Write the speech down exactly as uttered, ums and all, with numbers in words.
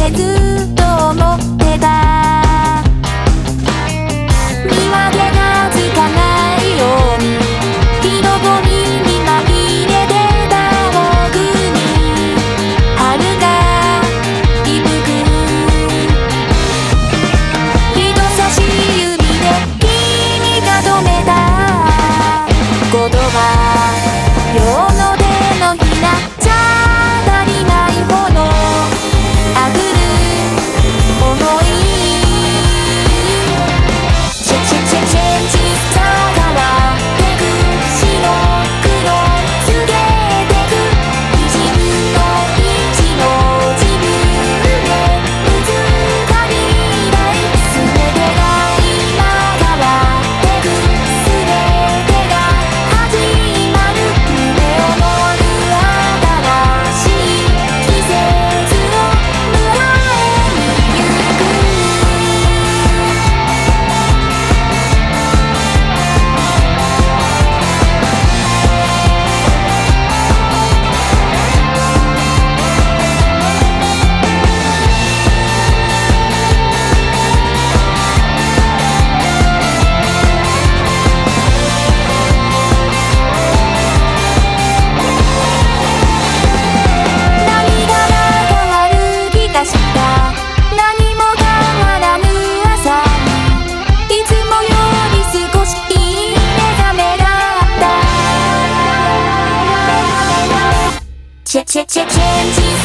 ってずっと思ってた。見分けがつかないように火のゴミに紛れてた僕に春が息吹く。人差し指で君が止めた言葉、世の手のひらじゃ足りないほど溢る想い。チェチェチェチェンジさ変わってく白黒告げてく一分の一の自分でぶつかり合い全てが今変わってく全てが始まる夢を持る新しい季節を迎えに行く。何が変わる気がした。何も変わらぬ朝にいつもより少しいい目覚めだった。チェチェチェチェンジ